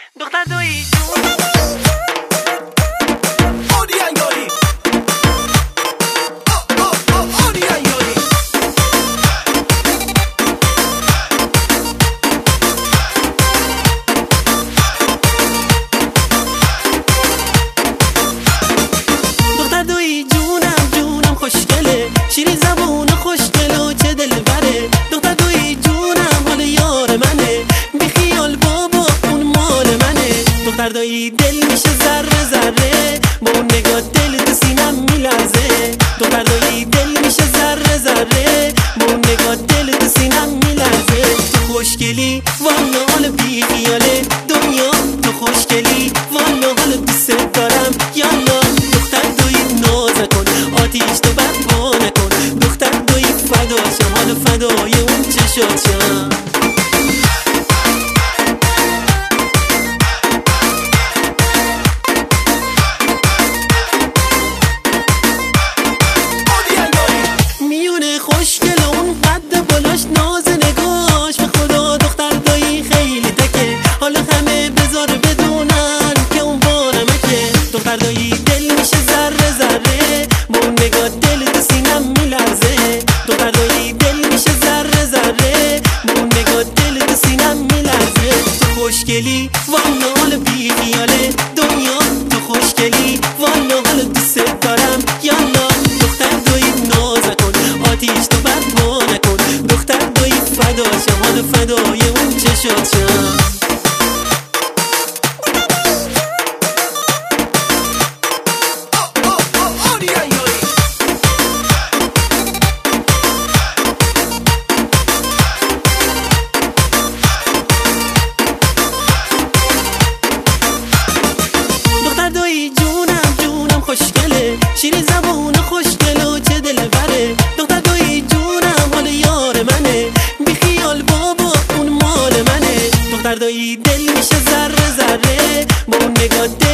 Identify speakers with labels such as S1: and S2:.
S1: دختر دویی جون شیرین زبون خوشگل و چه دلبره. دختر دویی جونم حال یار منه، بی خیال بابا اون مال منه. دختر دویی دل میشه ذره ذره، با اون نگاه دل تو سینم میلرزه. دختر دویی دل میشه ذره ذره، با اون نگاه دل تو سینم میلرزه. تو خوشگلی والا حال بی خیاله دنیا، تو خوشگلی والا حال دوست دارم یالا. دختر دویی ناز نکن آتیش تو برپا نکن، دختر دویی فداشم حالا فدای اون چشاشم. میونه خوشگل اون قد بالاش ناز نگاش، به خدا دختر دویی خیلی تکه، حالا همه بذار بدونن که اون بارمکه. دختر دویی دل میشه ذره ذره، با اون نگاه دل تو سینم میلرزه. دختر دویی دل میشه ذره ذره، با اون نگاه دل تو سینم میلرزه. تو خوشگلی والا حال بی خیاله دنیا، تو خوشگلی والا حال دوست دارم یالا. دختر دویی ناز نکن آتیش تو برپا نکن، دختر دویی فداشم حالا فدای اون چشاشم. خوشگله شیرین زبون خوشگل و چه دلبره. دختر دویی جونم حال یار منه، بی خیال بابا اون مال منه. دختر دویی دل میشه ذره ذره، با اون نگاه